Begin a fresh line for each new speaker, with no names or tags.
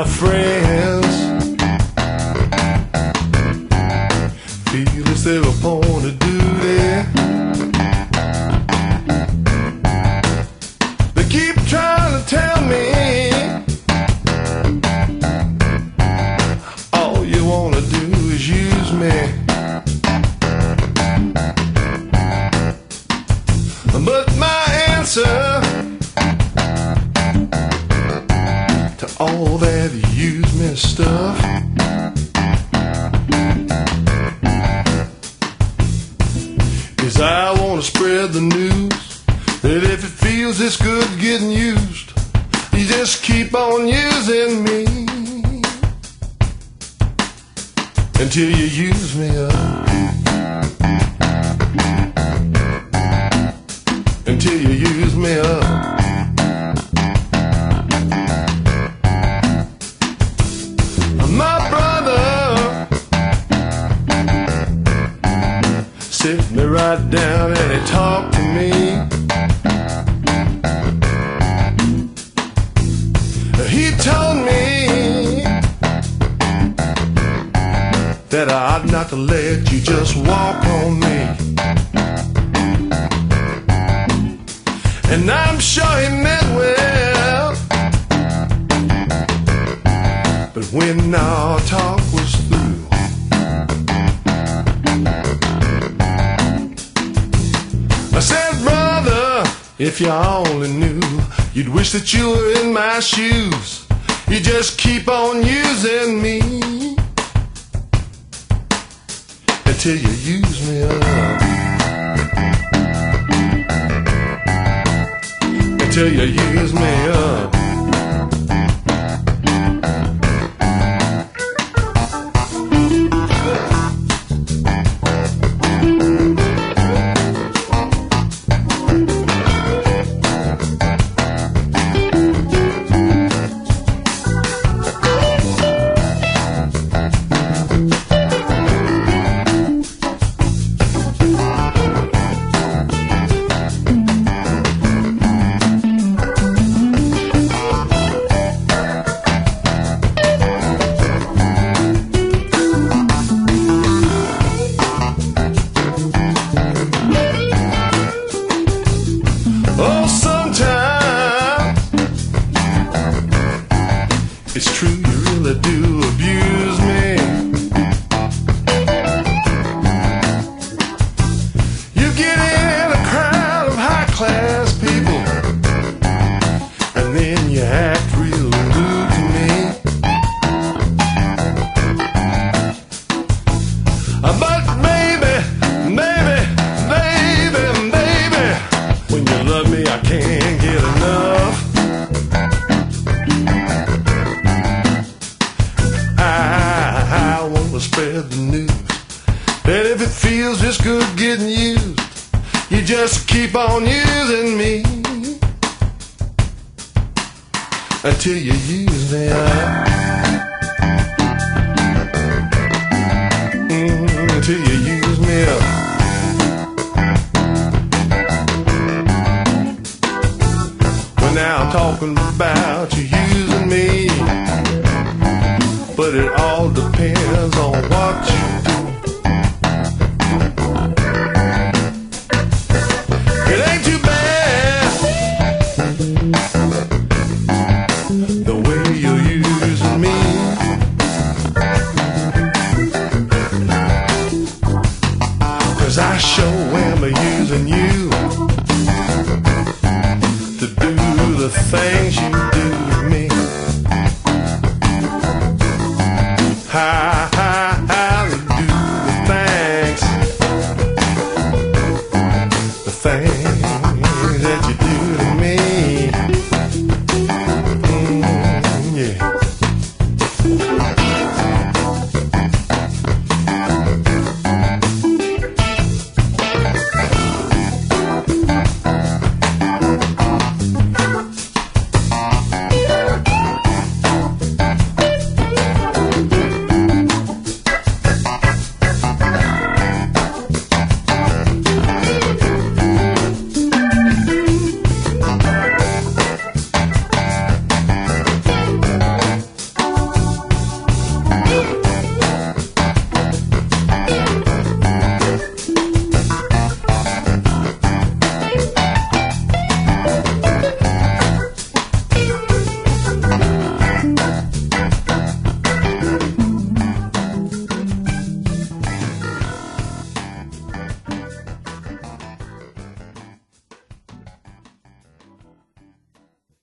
my friends feel as they're upon a duty. They keep trying to tell me all you wanna do is use me. But my answer to all that use me stuff is I want to spread the news that if it feels this good getting used, you just keep on using me until you use me up. Until you use me up. My brother sit me right down and he talked to me. He told me that I ought not to let you just walk on me. And I'm sure he meant well, but when our talk was through, I said, brother, if you only knew, you'd wish that you were in my shoes. You just keep on using me until you use me up. Until you use me up. Oh, sometimes it's true, you really do abuse me. You get in a crowd of high-class people, and then you act real rude to me. But baby, when you love me, I can't get enough. I want to spread the news that if it feels this good getting used, you just keep on using me until you use me up.